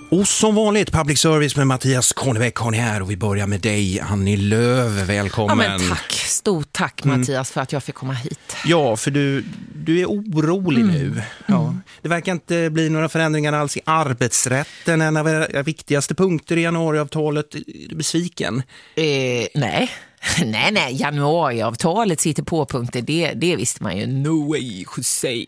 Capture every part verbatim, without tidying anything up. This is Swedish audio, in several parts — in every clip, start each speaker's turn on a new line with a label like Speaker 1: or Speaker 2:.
Speaker 1: Och som vanligt public service med Mattias Kornebäck har ni här och vi börjar med dig, Annie Lööf. Välkommen.
Speaker 2: Ja, men tack, stort tack Mattias mm. för att jag fick komma hit.
Speaker 1: Ja, för du, du är orolig mm. nu. Ja. Mm. Det verkar inte bli några förändringar alls i arbetsrätten. En av era viktigaste punkter i januariavtalet. Är du besviken?
Speaker 2: Eh, nej. Nej, nej, januariavtalet sitter på punkter, det, det visste man ju. No way, Jose.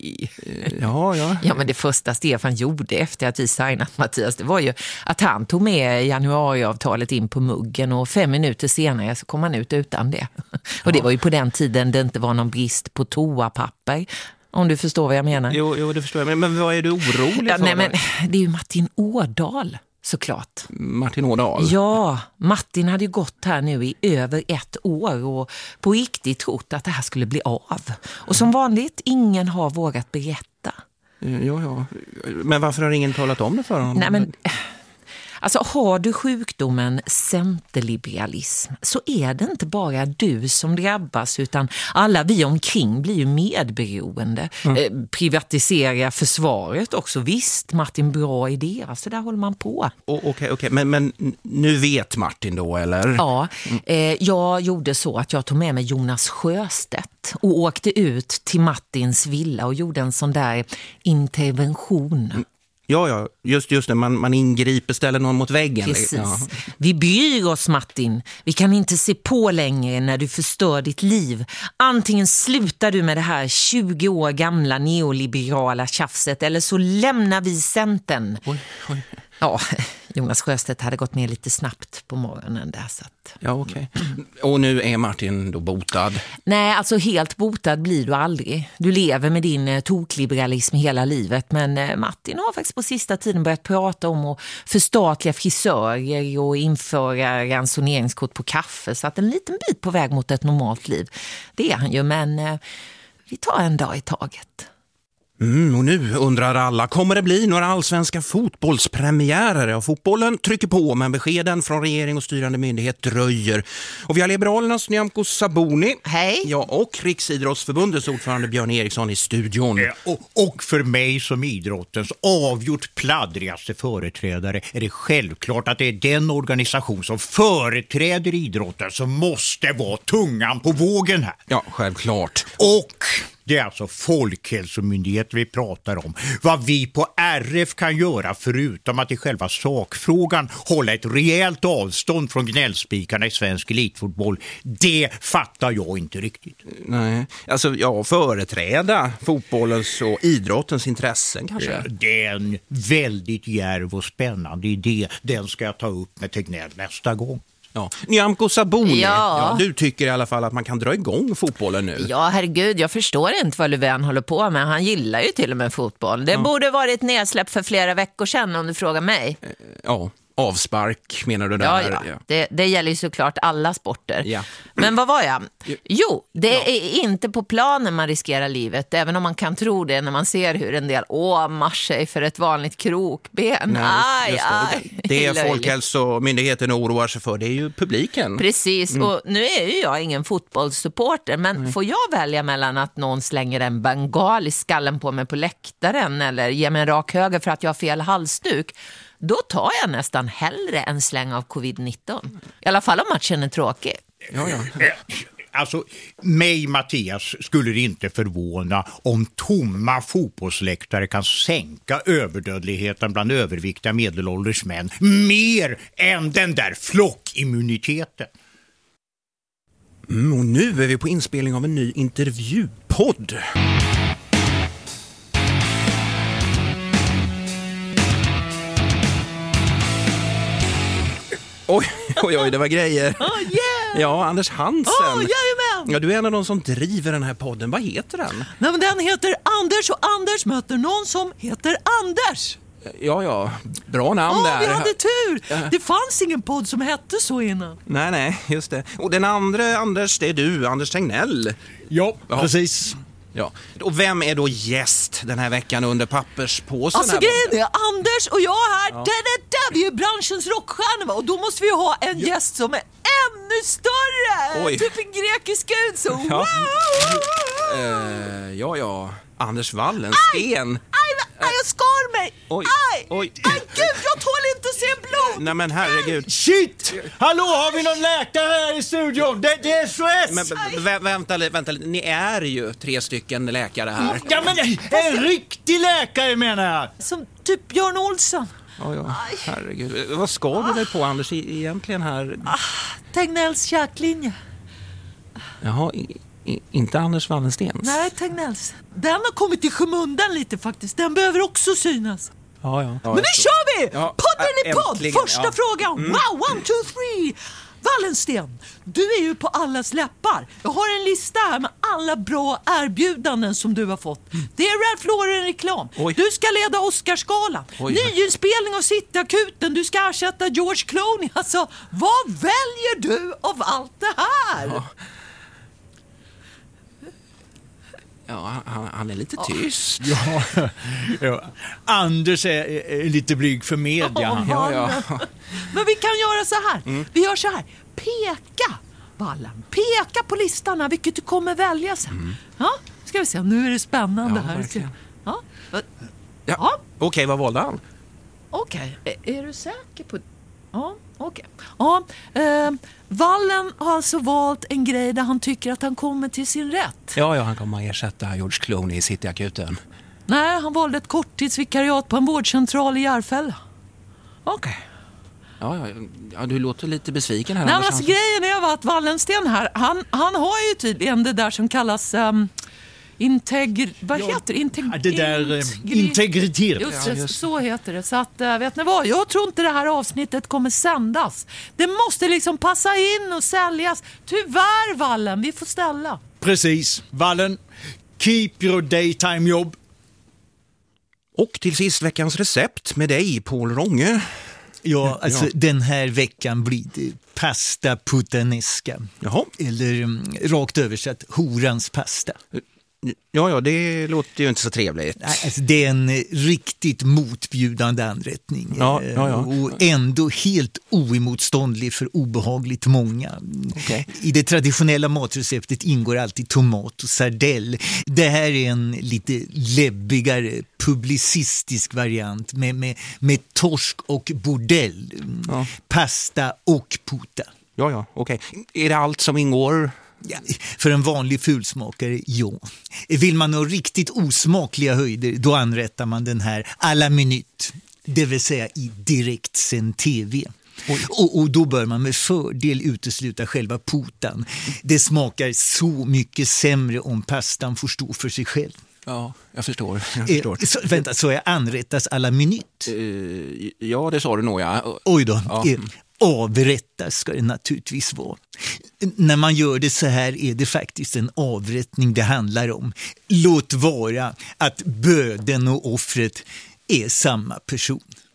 Speaker 1: Ja, ja.
Speaker 2: Ja, men det första Stefan gjorde efter att vi signat Mattias, det var ju att han tog med januariavtalet in på muggen och fem minuter senare så kom han ut utan det. Och det var ju på den tiden det inte var någon brist på toapapper. Om du förstår vad jag menar.
Speaker 1: Jo, jo det förstår jag. Men, men vad är du orolig
Speaker 2: ja,
Speaker 1: för?
Speaker 2: Nej, men det är ju Martin Ådahl. Såklart.
Speaker 1: Martin Ådahl?
Speaker 2: Ja, Martin hade ju gått här nu i över ett år och på riktigt trott att det här skulle bli av. Och som vanligt, ingen har vågat berätta.
Speaker 1: Ja, ja. Men varför har ingen talat om det för honom?
Speaker 2: Nej, men... Alltså har du sjukdomen centerliberalism så är det inte bara du som drabbas utan alla vi omkring blir ju medberoende. Mm. Eh, privatisera försvaret också. Visst, Martin, bra idé. Så där håller man på.
Speaker 1: Okej, okay, okej. Okay. Men, men nu vet Martin då, eller?
Speaker 2: Ja, eh, jag gjorde så att jag tog med mig Jonas Sjöstedt och åkte ut till Martins villa och gjorde en sån där intervention. Mm.
Speaker 1: Ja, ja, just, just det. Man, man ingriper, ställer någon mot väggen.
Speaker 2: Precis.
Speaker 1: Ja.
Speaker 2: Vi bryr oss, Martin. Vi kan inte se på längre när du förstör ditt liv. Antingen slutar du med det här tjugo år gamla neoliberala tjafset eller så lämnar vi Centern.
Speaker 1: Oj, oj.
Speaker 2: Ja, Jonas Sjöstedt hade gått ner lite snabbt på morgonen där. Så att...
Speaker 1: Ja, okej. Okay. Och nu är Martin då botad?
Speaker 2: Nej, alltså helt botad blir du aldrig. Du lever med din eh, tokliberalism hela livet. Men eh, Martin har faktiskt på sista tiden börjat prata om att förstatliga frisörer och införa ransoneringskort på kaffe. Så att en liten bit på väg mot ett normalt liv. Det är han ju, men eh, vi tar en dag i taget.
Speaker 1: Mm, och nu undrar alla, kommer det bli några allsvenska fotbollspremiärer? Ja, fotbollen trycker på, men beskeden från regering och styrande myndighet dröjer. Och vi har Liberalernas Nyamko Sabuni.
Speaker 2: Hej.
Speaker 1: Ja, och Riksidrottsförbundets ordförande Björn Eriksson i studion.
Speaker 3: Eh, och, och för mig som idrottens avgjort pladdrigaste företrädare är det självklart att det är den organisation som företräder idrotten som måste vara tungan på vågen här.
Speaker 1: Ja, självklart.
Speaker 3: Och... det är alltså Folkhälsomyndigheten vi pratar om. Vad vi på R F kan göra förutom att i själva sakfrågan hålla ett rejält avstånd från gnällspikarna i svensk elitfotboll, det fattar jag inte riktigt.
Speaker 1: Nej, alltså ja, företräda fotbollens och idrottens intressen kanske.
Speaker 3: Ja, det är en väldigt djärv och spännande idé. Den ska jag ta upp med Tegnell nästa gång.
Speaker 1: Ja. Nyamko Sabuni,
Speaker 2: ja.
Speaker 1: Ja, du tycker i alla fall att man kan dra igång fotbollen nu.
Speaker 2: Ja, herregud, jag förstår inte vad Löfven håller på med. Han gillar ju till och med fotboll. Det ja. borde varit nedsläpp för flera veckor sedan om du frågar mig.
Speaker 1: Ja, avspark menar du där?
Speaker 2: Ja, ja. ja. Det, det gäller ju såklart alla sporter.
Speaker 1: Ja.
Speaker 2: Men vad var jag? Jo, det ja. är inte på planen man riskerar livet, även om man kan tro det när man ser hur en del åmar sig för ett vanligt krokben.
Speaker 1: Nej,
Speaker 2: aj,
Speaker 1: just det.
Speaker 2: aj.
Speaker 1: Det är Folkhälsomyndigheten oroar sig för, det är ju publiken.
Speaker 2: Precis, mm. och nu är ju jag ingen fotbollssupporter, men mm. får jag välja mellan att någon slänger en bengal i skallen på mig på läktaren eller ger mig en rak höger för att jag har fel halsduk, då tar jag nästan hellre en släng av covid nitton. I alla fall om matchen är tråkig.
Speaker 1: Ja, ja.
Speaker 3: Alltså, mig, Mattias, skulle det inte förvåna om tomma fotbollsläktare kan sänka överdödligheten bland överviktiga medelålders män mer än den där flockimmuniteten.
Speaker 1: Mm, och nu är vi på inspelning av en ny intervjupodd. Oj, oj, oj, det var grejer.
Speaker 2: Oh, yeah.
Speaker 1: Ja, Anders Hansen.
Speaker 2: Oh, jajamän.
Speaker 1: Ja, du är en av de som driver den här podden. Vad heter den?
Speaker 4: Nej, men den heter Anders och Anders möter någon som heter Anders.
Speaker 1: Ja, ja. Bra namn
Speaker 4: oh,
Speaker 1: där.
Speaker 4: Vi hade tur.
Speaker 1: Ja.
Speaker 4: Det fanns ingen podd som hette så innan.
Speaker 1: Nej, nej, just det. Och den andra Anders, det är du, Anders Tegnell.
Speaker 3: Ja,
Speaker 1: ja.
Speaker 3: precis.
Speaker 1: Ja. Och vem är då gäst den här veckan under papperspåsen?
Speaker 4: Alltså grejen är Anders och jag här,
Speaker 1: ja.
Speaker 4: där, där, där, vi är branschens rockstjärnor, och då måste vi ha en ja. gäst som är ännu större.
Speaker 1: Oj.
Speaker 4: Typ en grekisk gud, så
Speaker 1: ja.
Speaker 4: wow.
Speaker 1: uh, ja, ja. Anders Wallensten.
Speaker 4: Aj, aj, aj, jag skar mig.
Speaker 1: Oj,
Speaker 4: aj,
Speaker 1: oj.
Speaker 4: aj, gud, jag tål
Speaker 1: Nej men herregud.
Speaker 3: Shit! Hallå, har vi någon läkare här i studion? Det, det är S O S!
Speaker 1: Men, vä- vänta lite, vänta lite. Ni är ju tre stycken läkare här.
Speaker 3: Ja, men en riktig läkare menar jag.
Speaker 4: Som typ Björn Olsson.
Speaker 1: Ja, ja, herregud. Vad ska du dig på, Anders, egentligen här?
Speaker 4: Ah, Tegnells käklinje.
Speaker 1: Jaha, i, i, inte Anders Wallenstens?
Speaker 4: Nej, Tegnells. Den har kommit i skymundan lite faktiskt. Den behöver också synas.
Speaker 1: Ja, ja. ja
Speaker 4: Men nu kör vi!
Speaker 1: Ja,
Speaker 4: Podden
Speaker 1: äntligen,
Speaker 4: Första
Speaker 1: ja.
Speaker 4: frågan.
Speaker 1: Mm.
Speaker 4: Wow, one, two, three. Wallensten, du är ju på allas läppar. Jag har en lista här med alla bra erbjudanden som du har fått. Det är Ralph Lauren-reklam.
Speaker 1: Oj.
Speaker 4: Du ska leda Oscarsgalan.
Speaker 1: Oj.
Speaker 4: Nyinspelning av Cityakuten. Du ska ersätta George Clooney. Alltså, vad väljer du av allt det här?
Speaker 1: Ja. Ja, han, han är lite tyst.
Speaker 3: Ja, ja. Anders är, är lite blyg för media.
Speaker 4: Ja,
Speaker 1: Ja, ja.
Speaker 4: Men vi kan göra så här. Mm. Vi gör så här. Peka, Wallen. Peka på listan här, vilket du kommer välja sen. Mm. Ja, ska vi se. Nu är det spännande
Speaker 1: Ja,
Speaker 4: här.
Speaker 1: verkligen.
Speaker 4: Ja.
Speaker 1: Ja.
Speaker 4: Ja.
Speaker 1: Okej, okay, vad valde han?
Speaker 4: Okej, okay. är, är du säker på... Ja, okej. Okay. Ja, eh, Wallen har alltså valt en grej där han tycker att han kommer till sin rätt.
Speaker 1: Ja, ja, han kommer att ersätta George Clooney i Cityakuten.
Speaker 4: Nej, han valde ett korttidsvikariat på en vårdcentral i Järfälla. Okej. Okay.
Speaker 1: Ja, ja, ja, du låter lite besviken här.
Speaker 4: Nej,
Speaker 1: Anders.
Speaker 4: men alltså, grejen är att Wallensten här, han, han har ju tydligen det där som kallas... Um, Integr... Vad
Speaker 3: ja,
Speaker 4: heter det? Integ-
Speaker 3: det där
Speaker 4: integri-
Speaker 3: integritet.
Speaker 4: Just det,
Speaker 1: Ja, just.
Speaker 4: så heter det. Så att, äh, vet ni vad? Jag tror inte det här avsnittet kommer sändas. Det måste liksom passa in och säljas. Tyvärr, Wallen, vi får ställa.
Speaker 3: Precis. Wallen, keep your daytime jobb.
Speaker 1: Och till sist veckans recept med dig, Paul Ronge.
Speaker 5: Ja, alltså
Speaker 1: Ja.
Speaker 5: den här veckan blir det pasta puttanesca.
Speaker 1: Jaha.
Speaker 5: Eller um, rakt översatt, horans pasta.
Speaker 1: Ja, ja, det låter ju inte så trevligt.
Speaker 5: Nej, alltså, det är en eh, riktigt motbjudande anrättning.
Speaker 1: Ja,
Speaker 5: eh,
Speaker 1: ja, ja.
Speaker 5: Och ändå helt oemotståndlig för obehagligt många.
Speaker 1: Okej.
Speaker 5: I det traditionella matreceptet ingår alltid tomat och sardell. Det här är en lite läbbigare publicistisk variant med, med, med torsk och bordell.
Speaker 1: Ja.
Speaker 5: Pasta och puta.
Speaker 1: Ja, ja, okej. Är det allt som ingår?
Speaker 5: Ja, för en vanlig fulsmakare, ja. Vill man ha riktigt osmakliga höjder, då anrättar man den här à la minute, det vill säga i direktsänd tv. Och, och då bör man med fördel utesluta själva putan. Det smakar så mycket sämre om pastan får stå för sig själv.
Speaker 1: Ja, jag förstår. Jag förstår.
Speaker 5: Eh, så, vänta, så är anrättas à la minute?
Speaker 1: Uh, ja, det sa du nog, ja.
Speaker 5: Oj då.
Speaker 1: Ja.
Speaker 5: Eh, avrättas ska det naturligtvis vara. När man gör det så här är det faktiskt en avrättning det handlar om. Låt vara att böden och offret är samma person.